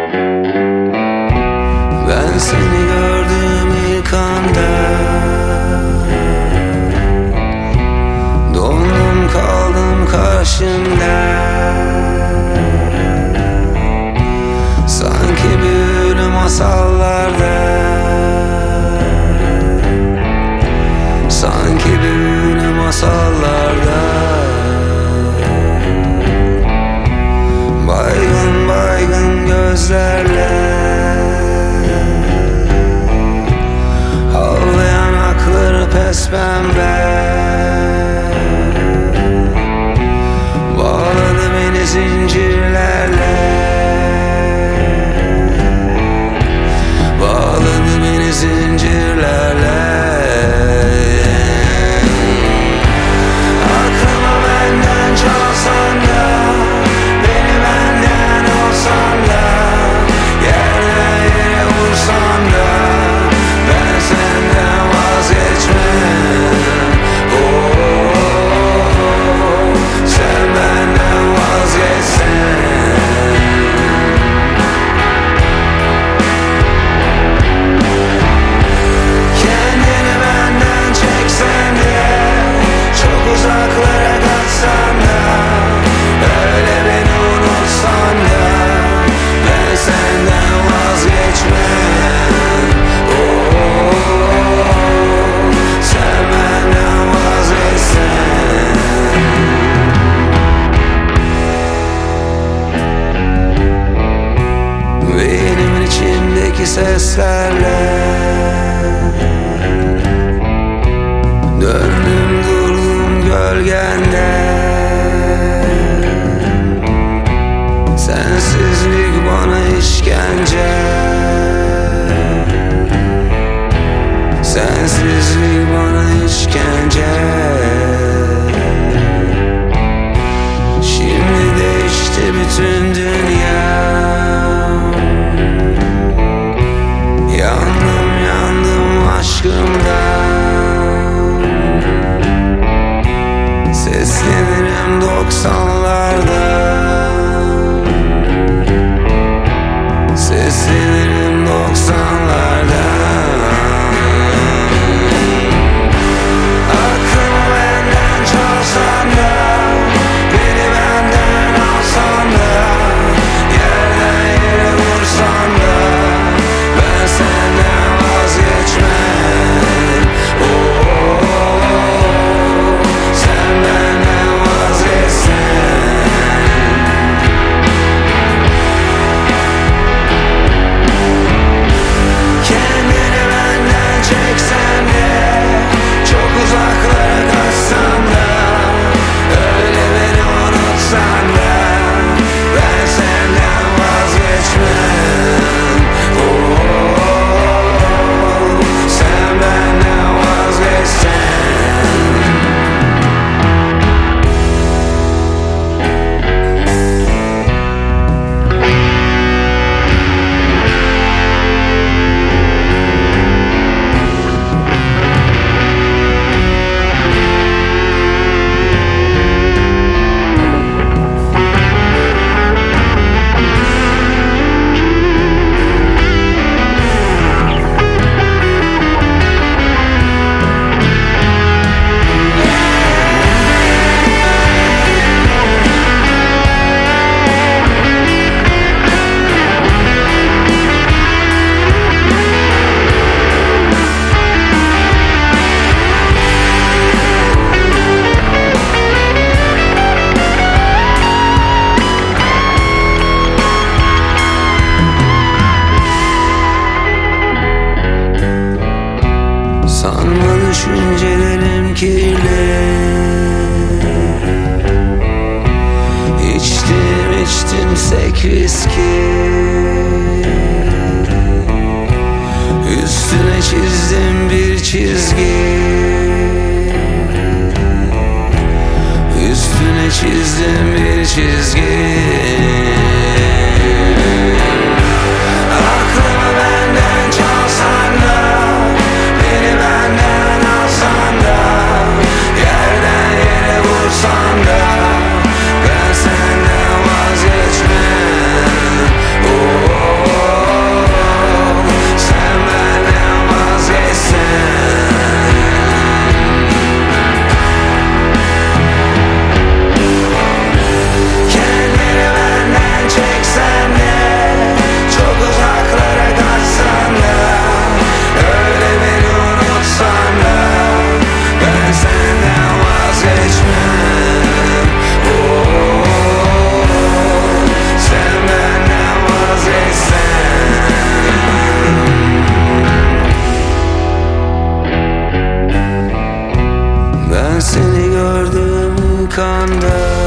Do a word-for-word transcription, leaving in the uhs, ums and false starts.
Ben seni gördüm ilk anda, dondum kaldım karşında. Sanki büyülü masallarda, sanki büyülü masallarda. Baygın baygın gözlerle havlayan akları pes pembe bağladı beni zincirlerle, bağladı beni zincirlerle. Aklıma benden çalsan da, beni benden olsan da, yerden yere vursan da, ben senden vazgeçmem. Oh, sen benden vazgeçsen. Kendini benden çeksen de, çok uzaklara kaçsan da, öyle beni unutsan da, ben senden vazgeçmem. Oh, sen benden vazgeçsen. Beynimin içindeki seslerle döndüm durdum gölgende. Sensizlik bana işkence, sensizlik bana işkence. Şimdi değişti bütün dünya. Yandım yandım aşkımdan. Seslenirim doksanlarda, seslenirim doksanlarda. Aklımı benden çalsan da, beni benden alsan da, yerden yere vursan da, ben senden vazgeçmem. Oh, sen benden vazgeçsen. Kendini benden çeksen de, çok uzaklara kaçsan da, öyle beni unutsan da, ben senden vazgeçmem. Oh, sen benden vazgeçsen. Sanma düşüncelerim kirli. İçtim içtim sek viski, üstüne çizdim bir çizgi, üstüne çizdim bir çizgi. Aklımı benden çalsan da, beni benden alsan da, yerden yere vursan da, ben senden vazgeçmem. Oh, Seni gördüğüm ilk anda